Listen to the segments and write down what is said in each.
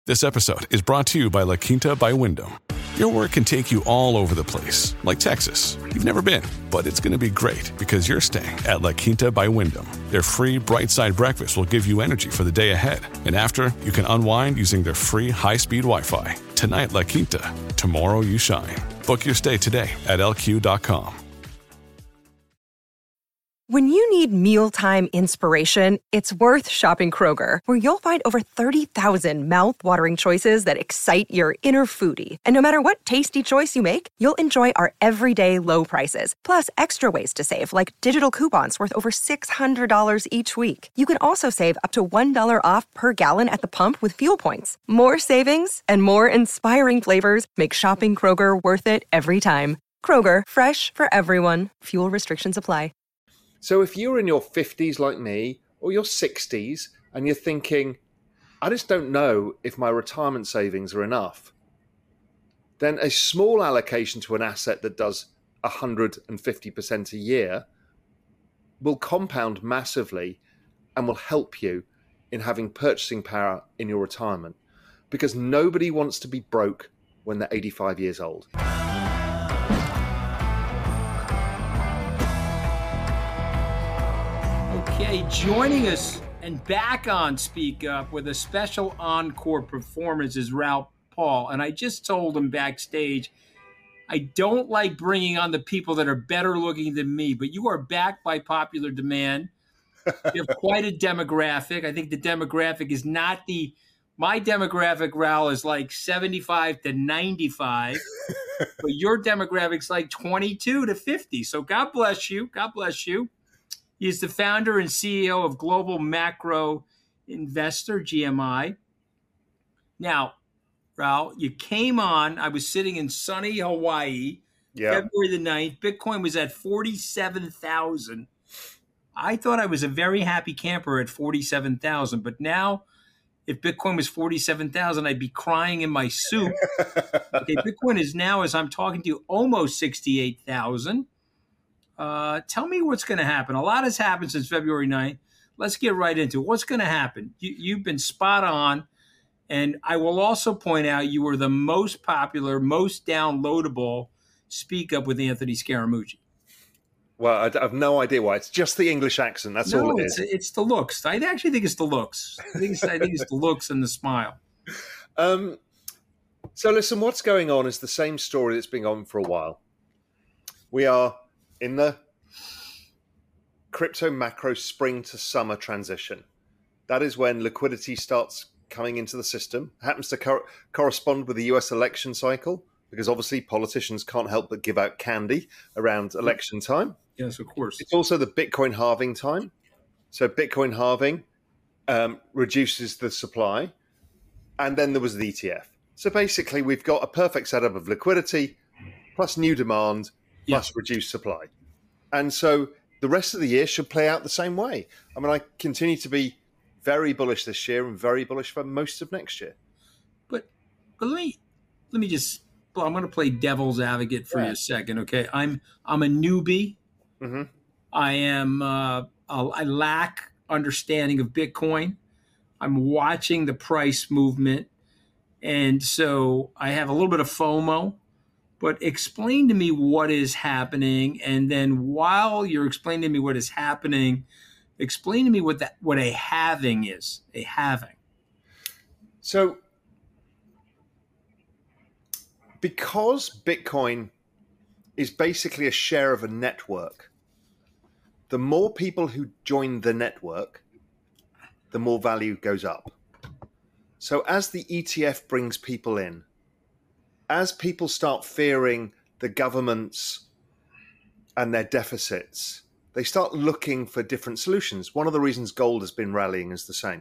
This episode is brought to you by La Quinta by Wyndham. Your work can take you all over the place, like Texas. You've never been, but it's going to be great because you're staying at La Quinta by Wyndham. Their free Bright Side breakfast will give you energy for the day ahead. And after, you can unwind using their free high-speed Wi-Fi. Tonight, La Quinta. Tomorrow, you shine. Book your stay today at lq.com. When you need mealtime inspiration, it's worth shopping Kroger, where you'll find over 30,000 mouth-watering choices that excite your inner foodie. And no matter what tasty choice you make, you'll enjoy our everyday low prices, plus extra ways to save, like digital coupons worth over $600 each week. You can also save up to $1 off per gallon at the pump with fuel points. More savings and more inspiring flavors make shopping Kroger worth it every time. Kroger, fresh for everyone. Fuel restrictions apply. So if you're in your 50s like me, or your 60s, and you're thinking, I just don't know if my retirement savings are enough, then a small allocation to an asset that does 150% a year will compound massively and will help you in having purchasing power in your retirement, because nobody wants to be broke when they're 85 years old. Okay, joining us and back on Speak Up with a special encore performance is Raoul Pal. And I just told him backstage, I don't like bringing on the people that are better looking than me, but you are back by popular demand. You have quite a demographic. I think the demographic is not my demographic, Raoul, is like 75 to 95, but your demographic's like 22 to 50. So God bless you. God bless you. He's the founder and CEO of Global Macro Investor, GMI. Now, Raoul, you came on. I was sitting in sunny Hawaii, February the 9th. Bitcoin was at 47,000. I thought I was a very happy camper at 47,000, but now if Bitcoin was 47,000, I'd be crying in my soup. Okay, Bitcoin is now, as I'm talking to you, almost 68,000. Tell me what's going to happen. A lot has happened since February 9th. Let's get right into it. What's going to happen? You've been spot on. And I will also point out you were the most popular, most downloadable Speak Up with Anthony Scaramucci. Well, I have no idea why. It's just the English accent. That's all it is. It's the looks. I actually think it's the looks. I think it's the looks and the smile. So listen, what's going on is the same story that's been on for a while. We are in the crypto macro spring to summer transition. That is when liquidity starts coming into the system. It happens to correspond with the US election cycle, because obviously politicians can't help but give out candy around election time. Yes, of course. It's also the Bitcoin halving time. So Bitcoin halving reduces the supply. And then there was the ETF. So basically we've got a perfect setup of liquidity plus new demand plus reduced supply. And so the rest of the year should play out the same way. I mean, I continue to be very bullish this year and very bullish for most of next year. But let me just, I'm going to play devil's advocate for you a second, okay? I'm a newbie. Mm-hmm. I lack understanding of Bitcoin. I'm watching the price movement. And so I have a little bit of FOMO. But explain to me what is happening, and then while you're explaining to me what is happening, explain to me what a halving is. A halving. So, because Bitcoin is basically a share of a network, the more people who join the network, the more value goes up. So, as the ETF brings people in, as people start fearing the governments and their deficits, they start looking for different solutions. One of the reasons gold has been rallying is the same.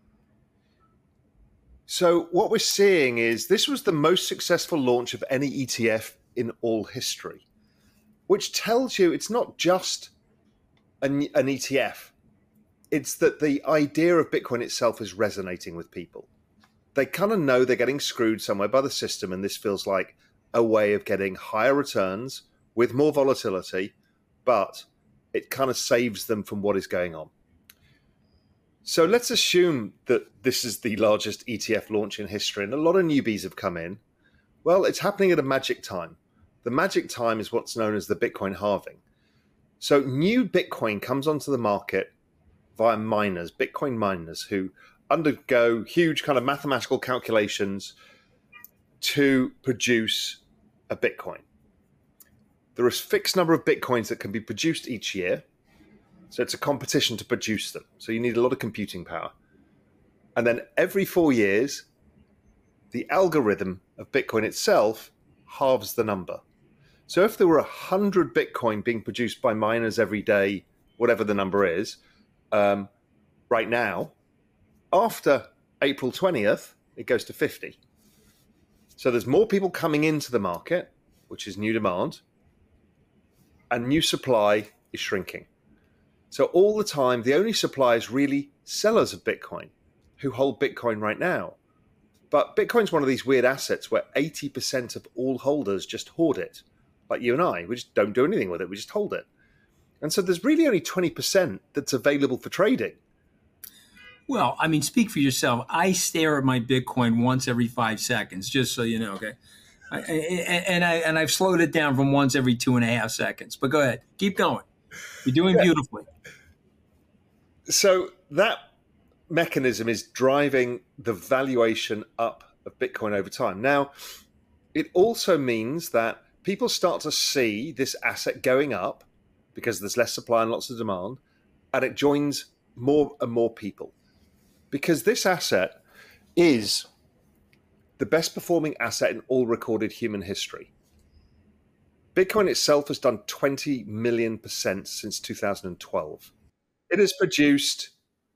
So what we're seeing is this was the most successful launch of any ETF in all history, which tells you it's not just an ETF. It's that the idea of Bitcoin itself is resonating with people. They kind of know they're getting screwed somewhere by the system, and this feels like a way of getting higher returns with more volatility, but it kind of saves them from what is going on. So let's assume that this is the largest ETF launch in history and a lot of newbies have come in. Well, it's happening at a magic time. The magic time is what's known as the Bitcoin halving. So new Bitcoin comes onto the market via miners, Bitcoin miners, who undergo huge kind of mathematical calculations to produce a Bitcoin. There is a fixed number of Bitcoins that can be produced each year. So it's a competition to produce them. So you need a lot of computing power. And then every 4 years, the algorithm of Bitcoin itself halves the number. So if there were 100 Bitcoin being produced by miners every day, whatever the number is, right now, after April 20th, it goes to 50. So there's more people coming into the market, which is new demand, and new supply is shrinking. So all the time, the only supply is really sellers of Bitcoin who hold Bitcoin right now. But Bitcoin's one of these weird assets where 80% of all holders just hoard it, like you and I. We just don't do anything with it. We just hold it. And so there's really only 20% that's available for trading. Well, I mean, speak for yourself. I stare at my Bitcoin once every 5 seconds, just so you know, okay? And I've slowed it down from once every 2.5 seconds. But go ahead. Keep going. You're doing beautifully. So that mechanism is driving the valuation up of Bitcoin over time. Now, it also means that people start to see this asset going up because there's less supply and lots of demand, and it joins more and more people. Because this asset is the best performing asset in all recorded human history. Bitcoin itself has done 20 million % since 2012. It has produced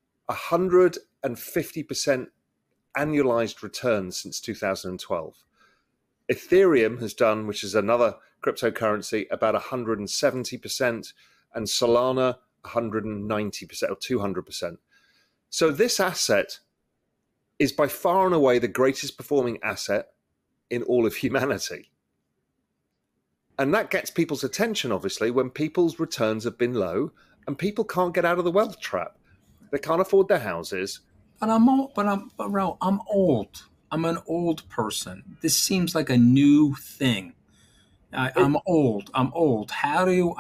150% annualized returns since 2012. Ethereum has done, which is another cryptocurrency, about 170%, and Solana 190% or 200%. So this asset is by far and away the greatest performing asset in all of humanity. And that gets people's attention, obviously, when people's returns have been low and people can't get out of the wealth trap. They can't afford their houses. But Raoul, I'm old. I'm an old person. This seems like a new thing. I'm old. How do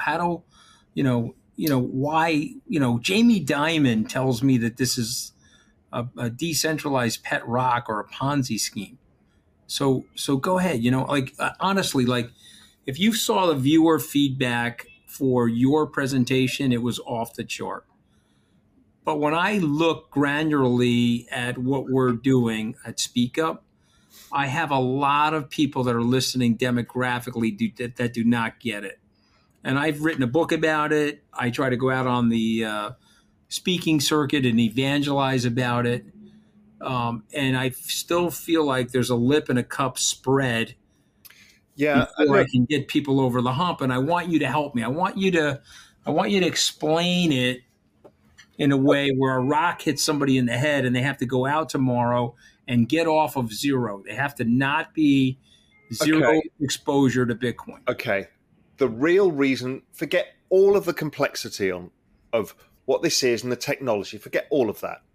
why, Jamie Dimon tells me that this is a decentralized pet rock or a Ponzi scheme. So go ahead, honestly, if you saw the viewer feedback for your presentation, it was off the chart. But when I look granularly at what we're doing at Speak Up, I have a lot of people that are listening demographically that do not get it. And I've written a book about it. I try to go out on the speaking circuit and evangelize about it. And I still feel like there's a lip and a cup spread before I can get people over the hump. And I want you to help me. I want you to explain it in a way where a rock hits somebody in the head and they have to go out tomorrow and get off of zero. They have to not be zero exposure to Bitcoin. Okay. The real reason, forget all of the complexity of what this is and the technology, forget all of that.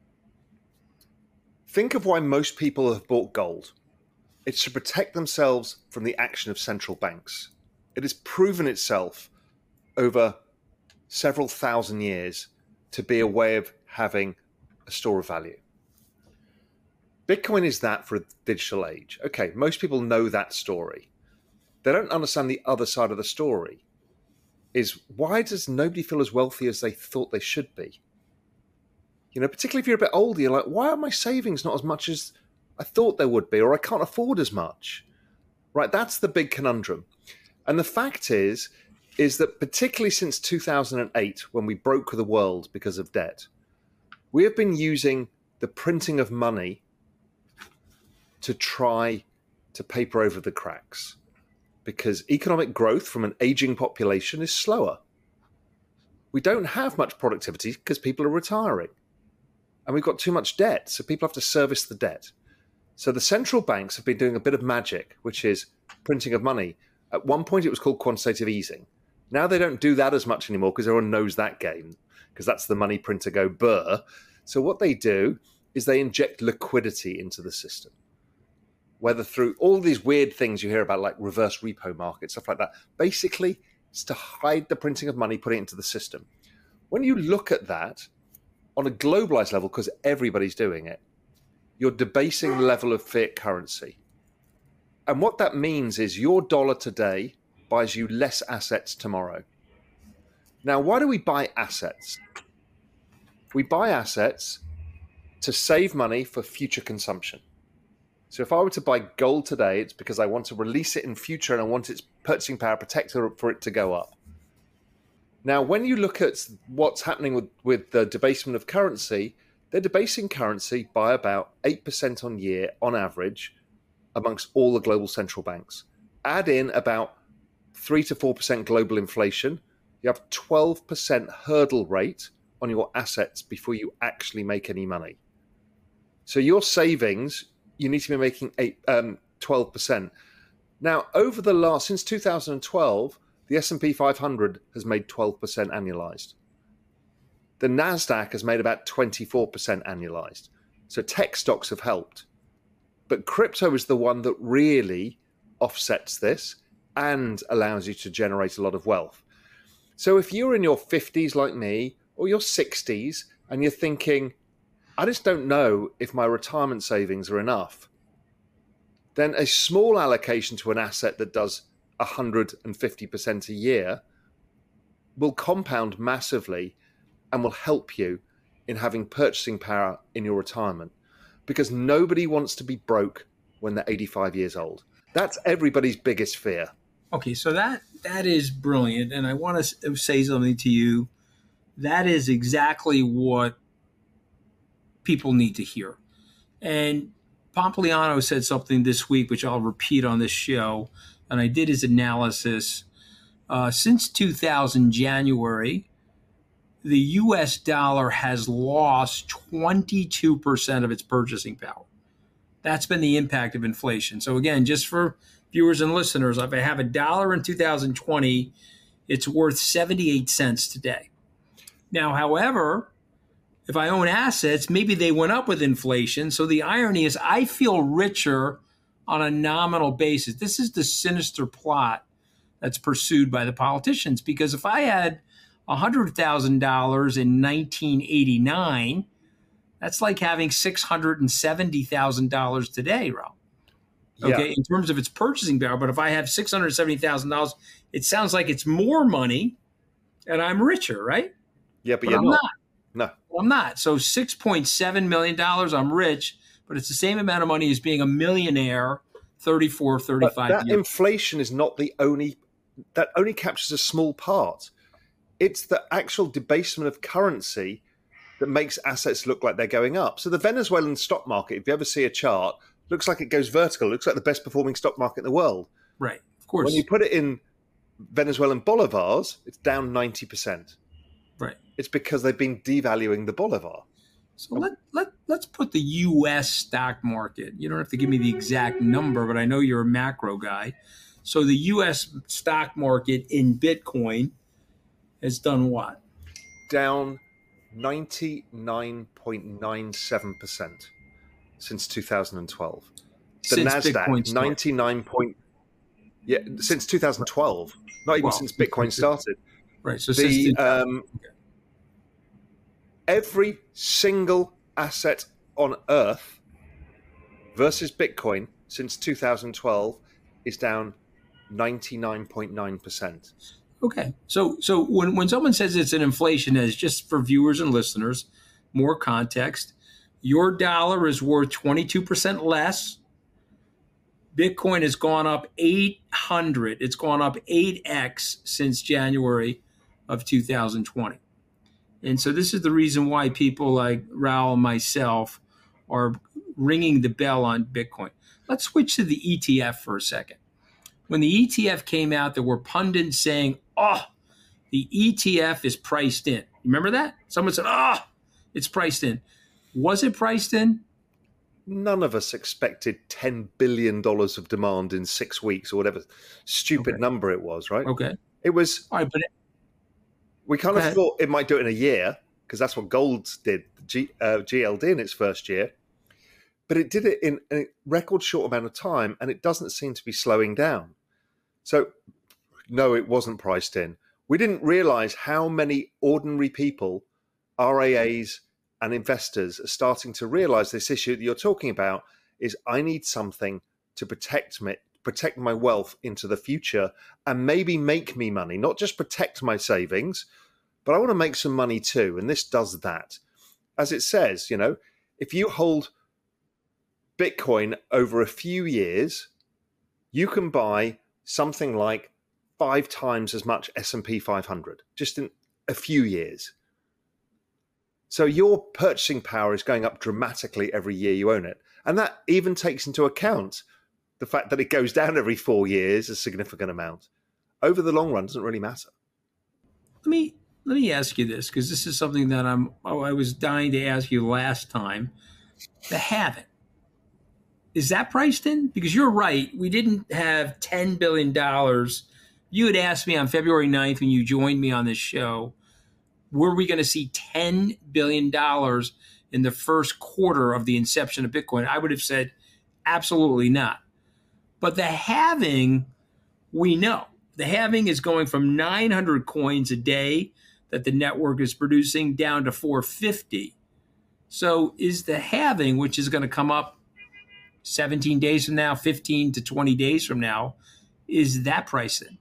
Think of why most people have bought gold. It's to protect themselves from the action of central banks. It has proven itself over several thousand years to be a way of having a store of value. Bitcoin is that for a digital age. Okay, most people know that story. They don't understand the other side of the story. Is why does nobody feel as wealthy as they thought they should be? Particularly if you're a bit older, you're like, why are my savings not as much as I thought they would be, or I can't afford as much? Right, that's the big conundrum. And the fact is that particularly since 2008, when we broke the world because of debt, we have been using the printing of money to try to paper over the cracks, because economic growth from an aging population is slower. We don't have much productivity because people are retiring. And we've got too much debt, so people have to service the debt. So the central banks have been doing a bit of magic, which is printing of money. At one point, it was called quantitative easing. Now they don't do that as much anymore because everyone knows that game, because that's the money printer go burr. So what they do is they inject liquidity into the system, whether through all these weird things you hear about, like reverse repo market, stuff like that. Basically, it's to hide the printing of money, put it into the system. When you look at that on a globalized level, because everybody's doing it, you're debasing the level of fiat currency. And what that means is your dollar today buys you less assets tomorrow. Now, why do we buy assets? We buy assets to save money for future consumption. So if I were to buy gold today, it's because I want to release it in future and I want its purchasing power protector for it to go up. Now, when you look at what's happening with the debasement of currency, they're debasing currency by about 8% on year on average amongst all the global central banks. Add in about 3 to 4% global inflation, you have 12% hurdle rate on your assets before you actually make any money. So your savings, you need to be making 12%. Now, since 2012, the S&P 500 has made 12% annualized. The NASDAQ has made about 24% annualized. So tech stocks have helped. But crypto is the one that really offsets this and allows you to generate a lot of wealth. So if you're in your 50s like me, or your 60s, and you're thinking, I just don't know if my retirement savings are enough, then a small allocation to an asset that does 150% a year will compound massively and will help you in having purchasing power in your retirement, because nobody wants to be broke when they're 85 years old. That's everybody's biggest fear. Okay, so that is brilliant, and I want to say something to you. That is exactly what people need to hear. And Pompliano said something this week, which I'll repeat on this show, and I did his analysis. Since 2000 January, the U.S. dollar has lost 22% of its purchasing power. That's been the impact of inflation. So again, just for viewers and listeners, if I have $1 in 2020, it's worth 78 cents today. Now, however, if I own assets, maybe they went up with inflation. So the irony is I feel richer on a nominal basis. This is the sinister plot that's pursued by the politicians, because if I had $100,000 in 1989, that's like having $670,000 today, Ralph. Okay, yeah. In terms of its purchasing power. But if I have $670,000, it sounds like it's more money and I'm richer, right? Yeah, but you're not. No. Well, I'm not. So $6.7 million, I'm rich, but it's the same amount of money as being a millionaire 34, 35 but that years. Inflation is not the only, that only captures a small part. It's the actual debasement of currency that makes assets look like they're going up. So the Venezuelan stock market, if you ever see a chart, looks like it goes vertical. It looks like the best performing stock market in the world. Right, of course. When you put it in Venezuelan bolivars, it's down 90%. Right. It's because they've been devaluing the bolivar. So let's put the U.S. stock market. You don't have to give me the exact number, but I know you're a macro guy. So the U.S. stock market in Bitcoin has done what? Down 99.97% since 2012. The Since NASDAQ, Bitcoin since 2012. Not even since Bitcoin started. Right. So every single asset on Earth versus Bitcoin since 2012 is down 99.9%. Okay. So when someone says it's an inflation, as just for viewers and listeners, more context, your dollar is worth 22% less. Bitcoin has gone up 800. It's gone up 8x since January of 2020. And so this is the reason why people like Raul and myself are ringing the bell on Bitcoin. Let's switch to the ETF for a second. When the ETF came out, there were pundits saying, the ETF is priced in. Remember that? Someone said, it's priced in. Was it priced in? None of us expected $10 billion of demand in 6 weeks or whatever stupid number it was, right? Okay. It was... All right, but we kind of thought it might do it in a year because that's what gold did, GLD in its first year. But it did it in a record short amount of time, and it doesn't seem to be slowing down. So, no, it wasn't priced in. We didn't realize how many ordinary people, RIAs and investors, are starting to realize this issue that you're talking about is I need something to protect my wealth into the future and maybe make me money, not just protect my savings, but I want to make some money too. And this does that. As it says, if you hold Bitcoin over a few years, you can buy something like 5 times as much S&P 500 just in a few years. So your purchasing power is going up dramatically every year you own it. And that even takes into account the fact that it goes down every 4 years a significant amount. Over the long run, it doesn't really matter. Let me ask you this, because this is something that I was dying to ask you last time. The halving. Is that priced in? Because you're right. We didn't have $10 billion. You had asked me on February 9th when you joined me on this show, were we going to see $10 billion in the first quarter of the inception of Bitcoin? I would have said absolutely not. But the halving, we know. The halving is going from 900 coins a day that the network is producing down to 450. So is the halving, which is going to come up 17 days from now, 15 to 20 days from now, is that priced in?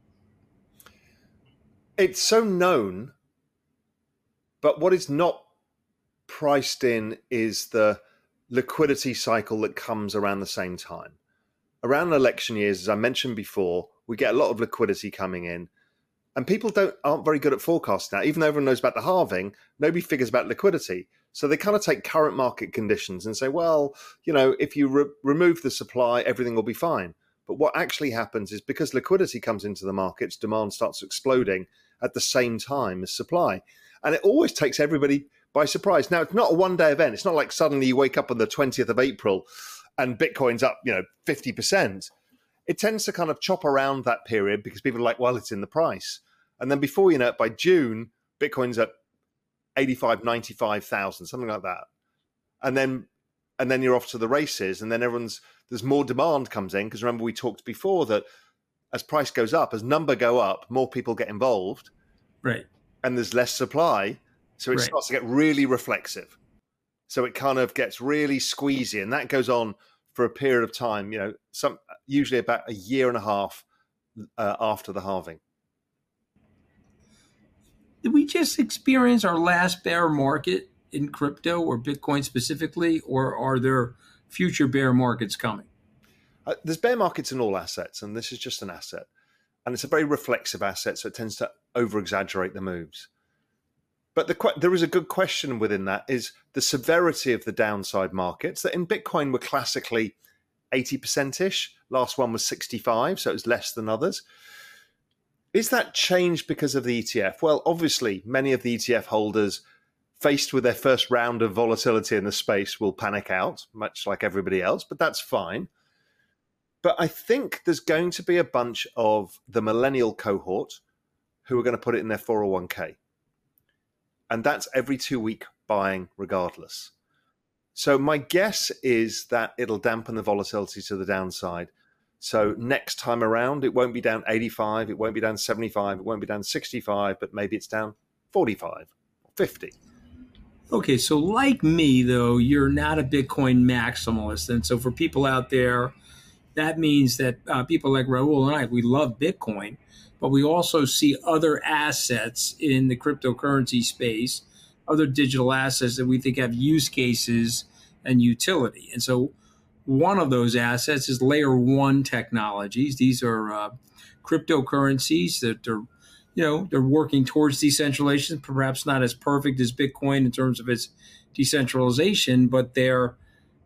It's so known, but what is not priced in is the liquidity cycle that comes around the same time. Around election years, as I mentioned before, we get a lot of liquidity coming in, and people aren't very good at forecasting now. Even though everyone knows about the halving, nobody figures about liquidity. So they kind of take current market conditions and say, well, if you remove the supply, everything will be fine. But what actually happens is because liquidity comes into the markets, demand starts exploding at the same time as supply. And it always takes everybody by surprise. Now, it's not a one-day event. It's not like suddenly you wake up on the 20th of April and Bitcoin's up, 50%. It tends to kind of chop around that period because people are like, well, it's in the price. And then before you know it, by June, Bitcoin's at 85, 95,000, something like that. And then you're off to the races, and then there's more demand comes in, because remember we talked before that as price goes up, as number go up, more people get involved. Right. And there's less supply, so it starts to get really reflexive. So it kind of gets really squeezy, and that goes on for a period of time, usually about a year and a half after the halving. Did we just experience our last bear market in crypto or Bitcoin specifically, or are there future bear markets coming? There's bear markets in all assets, and this is just an asset. And it's a very reflexive asset, so it tends to over-exaggerate the moves. But there is a good question within that, is the severity of the downside markets that in Bitcoin were classically 80%-ish. Last one was 65, so it was less than others. Is that changed because of the ETF? Well, obviously, many of the ETF holders faced with their first round of volatility in the space will panic out, much like everybody else, but that's fine. But I think there's going to be a bunch of the millennial cohort who are going to put it in their 401k. And that's every 2-week buying regardless. So my guess is that it'll dampen the volatility to the downside. So next time around, it won't be down 85, it won't be down 75, it won't be down 65, but maybe it's down 45 or 50. Okay, so like me, though, you're not a Bitcoin maximalist. And so for people out there, that means that people like Raul and I, we love Bitcoin, but we also see other assets in the cryptocurrency space, other digital assets that we think have use cases and utility. And so one of those assets is layer one technologies. These are cryptocurrencies that are, they're working towards decentralization, perhaps not as perfect as Bitcoin in terms of its decentralization, but they're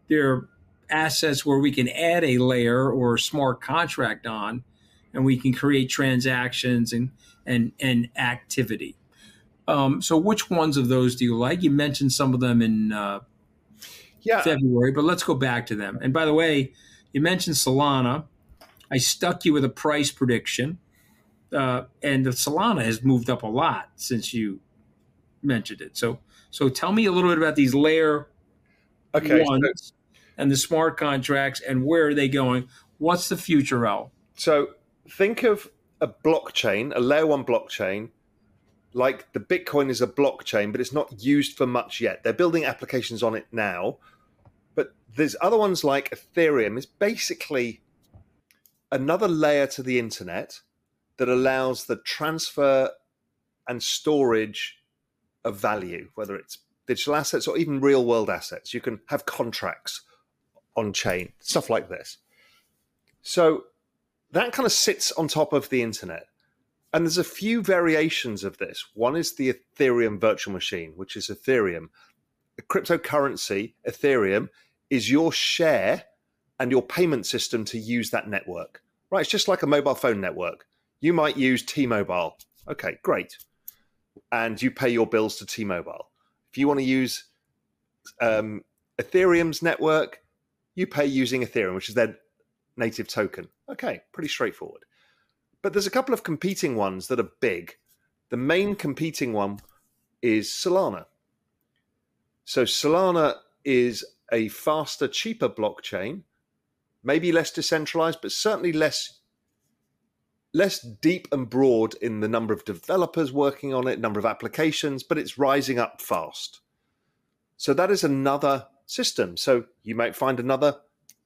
assets where we can add a layer or a smart contract on, and we can create transactions and activity. So which ones of those do you like? You mentioned some of them in February, but let's go back to them. And by the way, you mentioned Solana. I stuck you with a price prediction, and the Solana has moved up a lot since you mentioned it. So So tell me a little bit about these layer Okay. ones and the smart contracts and where are they going? What's the future, Raul? So think of a blockchain, a layer one blockchain, like the Bitcoin is a blockchain, but it's not used for much yet. They're building applications on it now. But there's other ones like Ethereum is basically another layer to the internet that allows the transfer and storage of value, whether it's digital assets or even real world assets. You can have contracts on chain, stuff like this. So that kind of sits on top of the internet. And there's a few variations of this. One is the Ethereum virtual machine, which is Ethereum. A cryptocurrency, Ethereum, is your share and your payment system to use that network. Right, it's just like a mobile phone network. You might use T-Mobile. Okay, great. And you pay your bills to T-Mobile. If you want to use Ethereum's network, you pay using Ethereum, which is their native token. Okay, pretty straightforward. But there's a couple of competing ones that are big. The main competing one is Solana. So Solana is a faster, cheaper blockchain, maybe less decentralized, but certainly less deep and broad in the number of developers working on it, number of applications, but it's rising up fast. So that is another system. So you might find another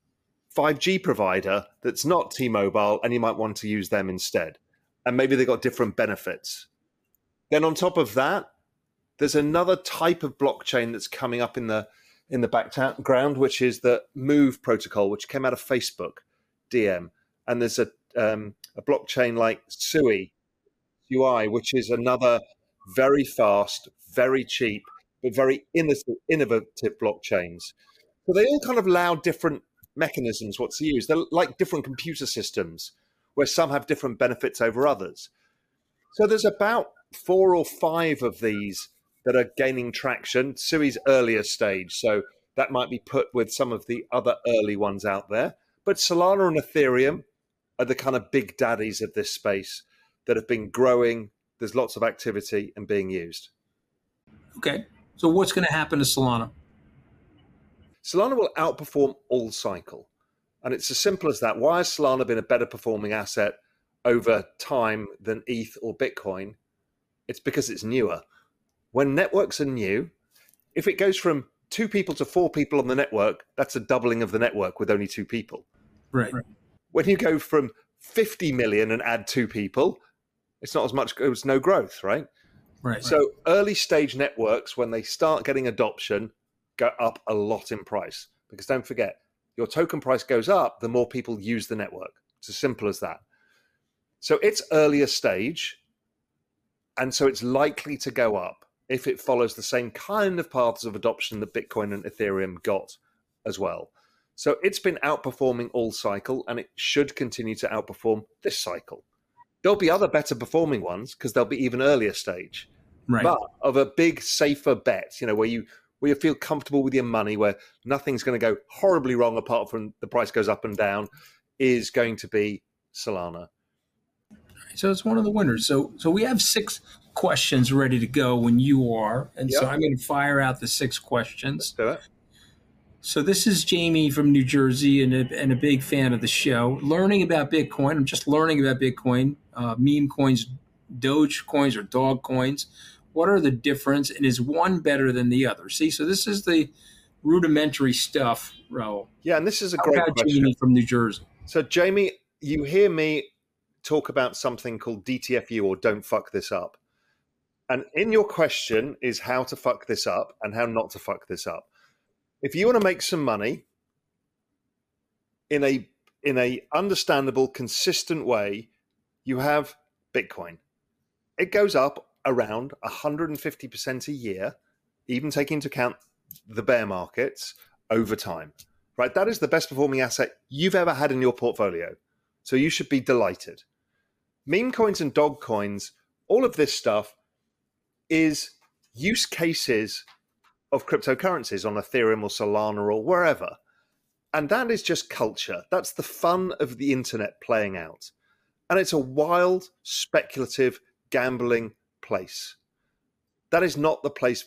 5G provider that's not T-Mobile, and you might want to use them instead. And maybe they've got different benefits. Then on top of that, there's another type of blockchain that's coming up in the background, which is the Move protocol, which came out of Facebook, DM. And there's a blockchain like Sui, which is another very fast, very cheap, but very innovative blockchains. So they all kind of allow different mechanisms what to use. They're like different computer systems where some have different benefits over others. So there's about 4 or 5 of these that are gaining traction. Sui's earlier stage, so that might be put with some of the other early ones out there. But Solana and Ethereum are the kind of big daddies of this space that have been growing. There's lots of activity and being used. Okay, so what's going to happen to Solana? Solana will outperform all cycle. And it's as simple as that. Why has Solana been a better performing asset over time than ETH or Bitcoin? It's because it's newer. When networks are new, if it goes from 2 people to 4 people on the network, that's a doubling of the network with only 2 people. Right. When you go from 50 million and add 2 people, it's not as much, it's no growth, right? Right. So early stage networks, when they start getting adoption, go up a lot in price. Because don't forget, your token price goes up the more people use the network. It's as simple as that. So it's earlier stage, and so it's likely to go up if it follows the same kind of paths of adoption that Bitcoin and Ethereum got as well. So it's been outperforming all cycle, and it should continue to outperform this cycle. There'll be other better performing ones because they'll be even earlier stage. Right. But of a big, safer bet, where you feel comfortable with your money, where nothing's going to go horribly wrong apart from the price goes up and down, is going to be Solana. So it's one of the winners. So we have 6 questions ready to go when you are. And so I'm going to fire out the 6 questions. Let's do it. So this is Jamie from New Jersey and a big fan of the show. Learning about Bitcoin. I'm just learning about Bitcoin. Meme coins, Doge coins, or dog coins. What are the difference? And is one better than the other? See, so this is the rudimentary stuff, Raul. Yeah, and this is a great question. Jamie from New Jersey. So, Jamie, you hear me talk about something called DTFU, or don't fuck this up. And in your question is how to fuck this up and how not to fuck this up. If you want to make some money in a understandable, consistent way, you have Bitcoin. It goes up around 150% a year, even taking into account the bear markets over time, right? That is the best performing asset you've ever had in your portfolio. So you should be delighted. Meme coins and dog coins, all of this stuff is use cases of cryptocurrencies on Ethereum or Solana or wherever. And that is just culture. That's the fun of the internet playing out. And it's a wild, speculative, gambling place. That is not the place for your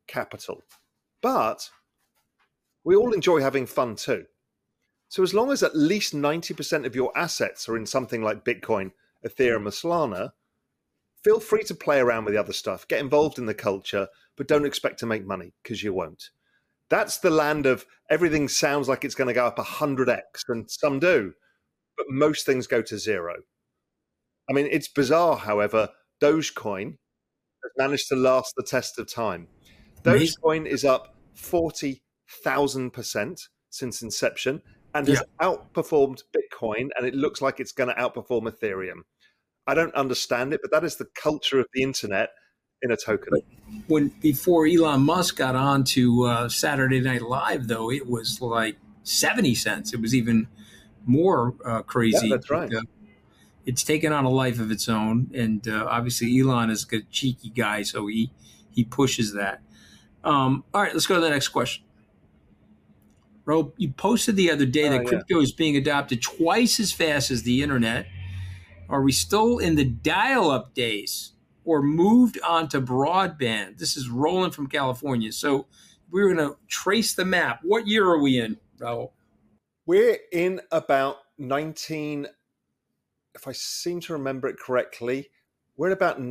capital. But we all enjoy having fun too. So as long as at least 90% of your assets are in something like Bitcoin, Ethereum, or Solana, feel free to play around with the other stuff, get involved in the culture, but don't expect to make money, because you won't. That's the land of everything sounds like it's going to go up 100x, and some do, but most things go to zero. I mean, it's bizarre, however, Dogecoin has managed to last the test of time. Dogecoin is up 40,000% since inception and has outperformed Bitcoin, and it looks like it's going to outperform Ethereum. I don't understand it, but that is the culture of the internet in a token. Before Elon Musk got on to Saturday Night Live, though, it was like 70 cents. It was even more crazy. Yeah, that's right. It's taken on a life of its own, and obviously Elon is a cheeky guy, so he pushes that. All right, let's go to the next question. Ro, you posted the other day that crypto is being adopted twice as fast as the internet. Are we still in the dial-up days or moved on to broadband? This is Roland from California. So we're going to trace the map. What year are we in, Raul? We're in about 19, if I seem to remember it correctly, we're in about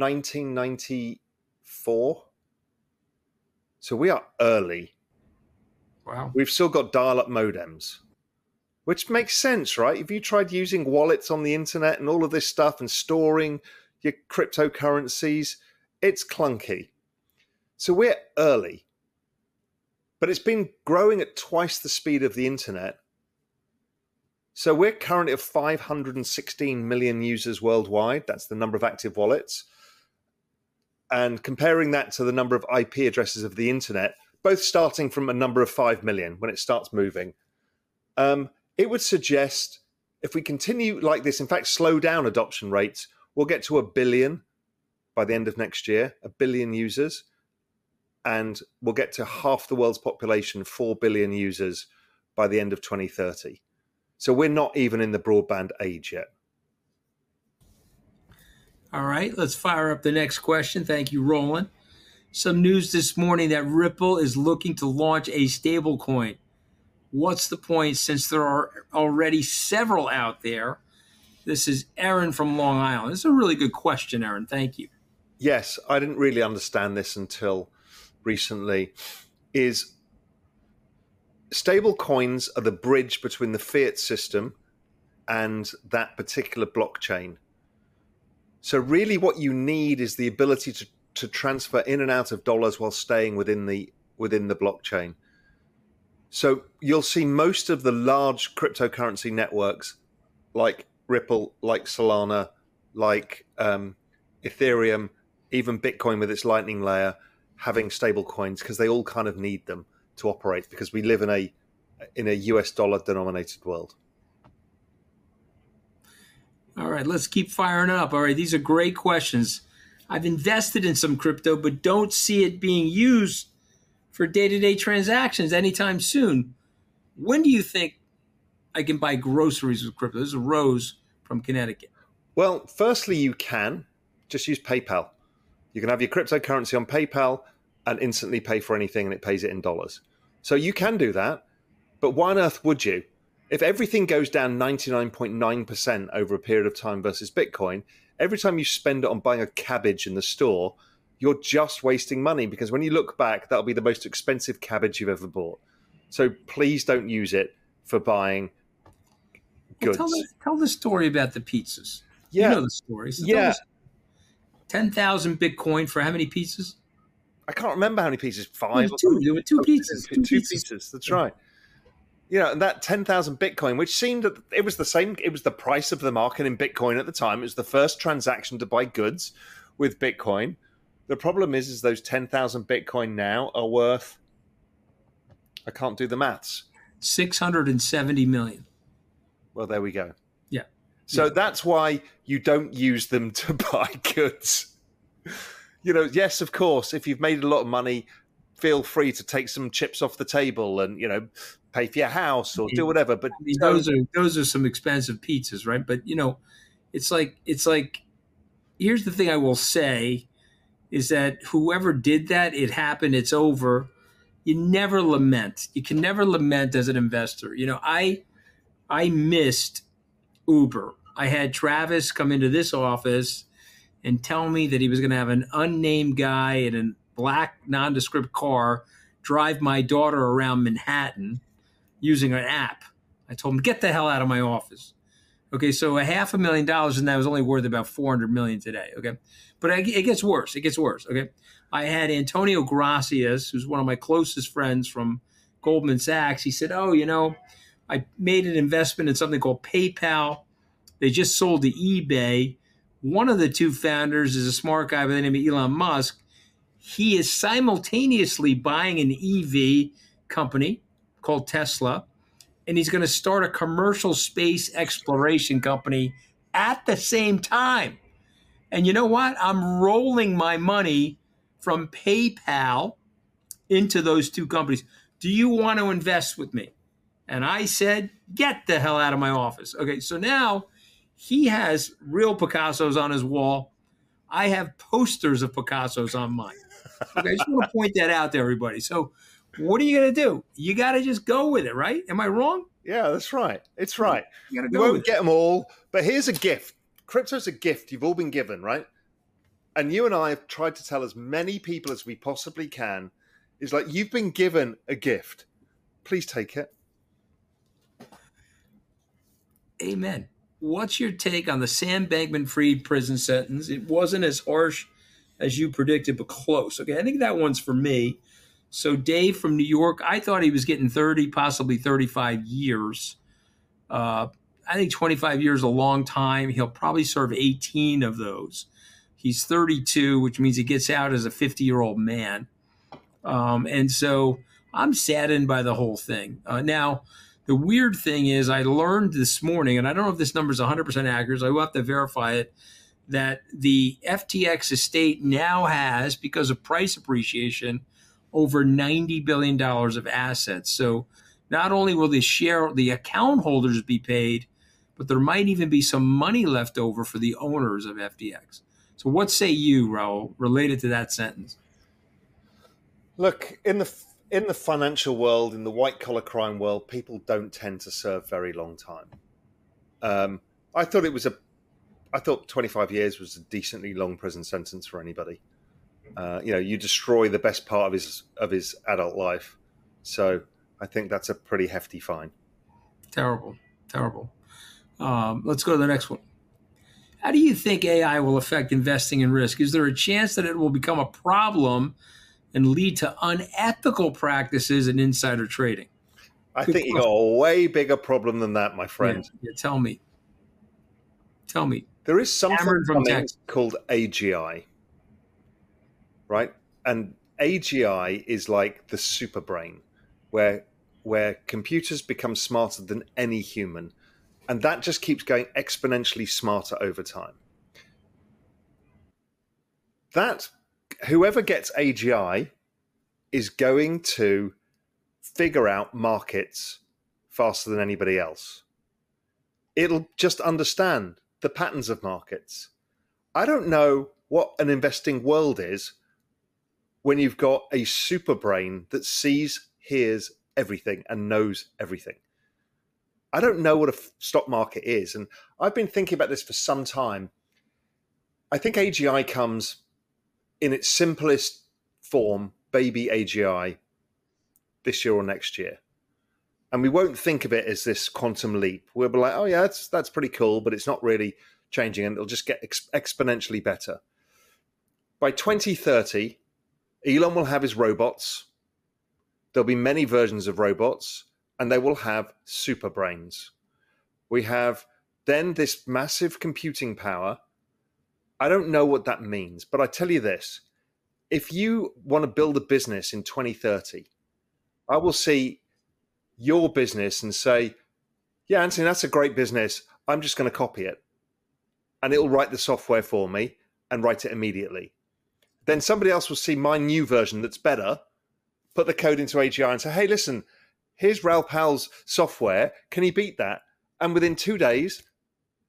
1994. So we are early. Wow. We've still got dial-up modems, which makes sense, right? If you tried using wallets on the internet and all of this stuff and storing your cryptocurrencies, it's clunky. So we're early. But it's been growing at twice the speed of the internet. So we're currently at 516 million users worldwide. That's the number of active wallets. And comparing that to the number of IP addresses of the internet, both starting from a number of 5 million when it starts moving, it would suggest if we continue like this, in fact, slow down adoption rates, we'll get to 1 billion by the end of next year, 1 billion users. And we'll get to half the world's population, 4 billion users, by the end of 2030. So we're not even in the broadband age yet. All right, let's fire up the next question. Thank you, Roland. Some news this morning that Ripple is looking to launch a stablecoin. What's the point, since there are already several out there? This is Aaron from Long Island. This is a really good question, Aaron. Thank you. Yes, I didn't really understand this until recently. Is stable coins are the bridge between the fiat system and that particular blockchain. So really what you need is the ability to transfer in and out of dollars while staying within the blockchain. So you'll see most of the large cryptocurrency networks like Ripple, like Solana, like Ethereum, even Bitcoin with its Lightning layer, having stable coins because they all kind of need them to operate, because we live in a US dollar denominated world. All right, let's keep firing up. All right, these are great questions. I've invested in some crypto, but don't see it being used for day-to-day transactions anytime soon. When do you think I can buy groceries with crypto? This is Rose from Connecticut. Well, firstly, you can just use PayPal. You can have your cryptocurrency on PayPal and instantly pay for anything, and it pays it in dollars. So you can do that, but why on earth would you? If everything goes down 99.9% over a period of time versus Bitcoin, every time you spend it on buying a cabbage in the store, you're just wasting money, because when you look back, that'll be the most expensive cabbage you've ever bought. So please don't use it for buying goods. Well, tell the story about the pizzas. Yeah. You know the story. So yeah. 10,000 Bitcoin for how many pizzas? I can't remember how many pizzas. 5 or two. There were two pizzas. Two pizzas. That's right. You know, and that 10,000 Bitcoin, which seemed that it was the same, it was the price of the market in Bitcoin at the time. It was the first transaction to buy goods with Bitcoin. The problem is those 10,000 Bitcoin now are worth, I can't do the maths, 670 million. Well, there we go. Yeah. So that's why you don't use them to buy goods. You know, yes, of course, if you've made a lot of money, feel free to take some chips off the table and, you know, pay for your house or do whatever. But I mean, those are some expensive pizzas, right? But, you know, it's like here's the thing I will say is that whoever did that, it happened, it's over. You never lament. You can never lament as an investor. I missed Uber. I had Travis come into this office and tell me that he was going to have an unnamed guy in a black nondescript car drive my daughter around Manhattan using an app. I told him, get the hell out of my office. Okay, so $500,000, and that was only worth about $400 million today. Okay, but it gets worse. It gets worse. Okay, I had Antonio Gracias, who's one of my closest friends from Goldman Sachs. He said, I made an investment in something called PayPal. They just sold to eBay. One of the two founders is a smart guy by the name of Elon Musk. He is simultaneously buying an EV company called Tesla, and he's going to start a commercial space exploration company at the same time. And you know what? I'm rolling my money from PayPal into those two companies. Do you want to invest with me? And I said, get the hell out of my office. Okay, so now he has real Picassos on his wall. I have posters of Picassos on mine. Okay, I just want to point that out to everybody. So what are you going to do? You got to just go with it, right? Am I wrong? Yeah, that's right. It's right. You You won't get them all, but here's a gift. Crypto's a gift you've all been given, right? And you and I have tried to tell as many people as we possibly can, is like, you've been given a gift. Please take it. Amen. What's your take on the Sam Bankman-Fried prison sentence? It wasn't as harsh as you predicted, but close. Okay, I think that one's for me. So Dave from New York, I thought he was getting 30, possibly 35 years. I think 25 years is a long time. He'll probably serve 18 of those. He's 32, which means he gets out as a 50-year-old man. And so I'm saddened by the whole thing. Now, the weird thing is I learned this morning, and I don't know if this number is 100% accurate, so I will have to verify it, that the FTX estate now has, because of price appreciation, over $90 billion of assets. So not only will the account holders be paid, but there might even be some money left over for the owners of FTX. So what say you, Raul, related to that sentence? Look, in the financial world, in the white-collar crime world, people don't tend to serve very long time. I thought 25 years was a decently long prison sentence for anybody. You destroy the best part of his adult life. So I think that's a pretty hefty fine. Terrible. Let's go to the next one. How do you think AI will affect investing in risk? Is there a chance that it will become a problem and lead to unethical practices in insider trading? I think you got a way bigger problem than that, my friend. Yeah, tell me. There is something called AGI, right? And AGI is like the super brain, where computers become smarter than any human. And that just keeps going exponentially smarter over time. That whoever gets AGI is going to figure out markets faster than anybody else. It'll just understand the patterns of markets. I don't know what an investing world is when you've got a super brain that sees, hears everything and knows everything. I don't know what a stock market is. And I've been thinking about this for some time. I think AGI comes in its simplest form, baby AGI, this year or next year. And we won't think of it as this quantum leap. We'll be like, oh yeah, that's pretty cool, but it's not really changing, and it'll just get exponentially better. By 2030, Elon will have his robots. There'll be many versions of robots, and they will have super brains. We have then this massive computing power. I don't know what that means, but I tell you this. If you want to build a business in 2030, I will see your business and say, yeah, Anthony, that's a great business. I'm just going to copy it. And it'll write the software for me and write it immediately. Then somebody else will see my new version that's better, put the code into AGI and say, hey, listen, here's Raoul Pal's software. Can he beat that? And within 2 days,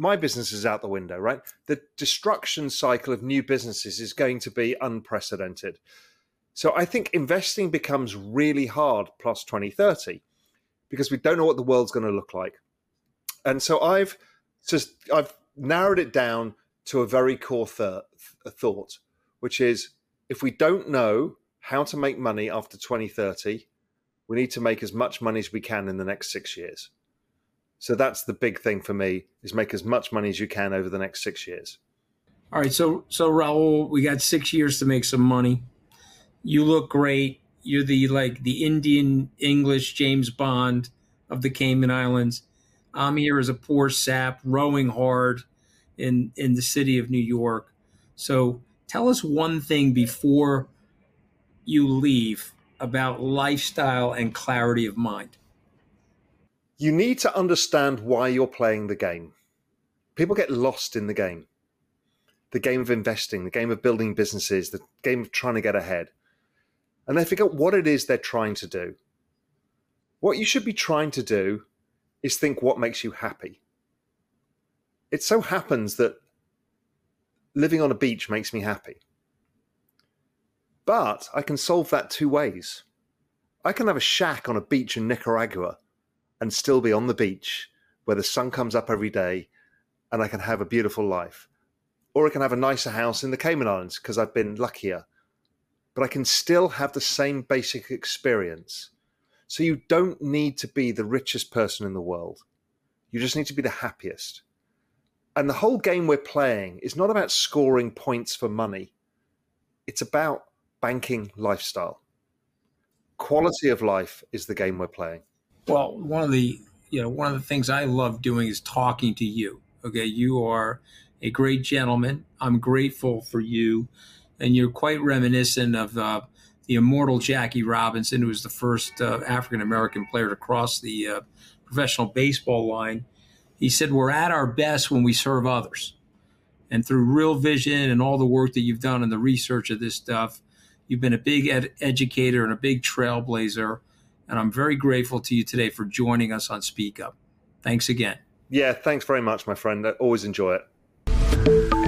my business is out the window, right? The destruction cycle of new businesses is going to be unprecedented. So I think investing becomes really hard plus 2030 because we don't know what the world's going to look like. And so I've narrowed it down to a very core thought, which is if we don't know how to make money after 2030, we need to make as much money as we can in the next 6 years. So that's the big thing for me, is make as much money as you can over the next 6 years. All right. So Raul, we got 6 years to make some money. You look great. You're the Indian English James Bond of the Cayman Islands. I'm here as a poor sap rowing hard in the city of New York. So tell us one thing before you leave about lifestyle and clarity of mind. You need to understand why you're playing the game. People get lost in the game of investing, the game of building businesses, the game of trying to get ahead. And they forget what it is they're trying to do. What you should be trying to do is think what makes you happy. It so happens that living on a beach makes me happy. But I can solve that two ways. I can have a shack on a beach in Nicaragua and still be on the beach where the sun comes up every day and I can have a beautiful life. Or I can have a nicer house in the Cayman Islands because I've been luckier. But I can still have the same basic experience. So you don't need to be the richest person in the world. You just need to be the happiest. And the whole game we're playing is not about scoring points for money. It's about banking lifestyle. Quality of life is the game we're playing. Well, one of the things I love doing is talking to you. Okay, you are a great gentleman. I'm grateful for you, and you're quite reminiscent of the immortal Jackie Robinson, who was the first African American player to cross the professional baseball line. He said, "We're at our best when we serve others." And through Real Vision and all the work that you've done in the research of this stuff, you've been a big educator and a big trailblazer. And I'm very grateful to you today for joining us on Speak Up. Thanks again. Yeah, thanks very much, my friend. I always enjoy it.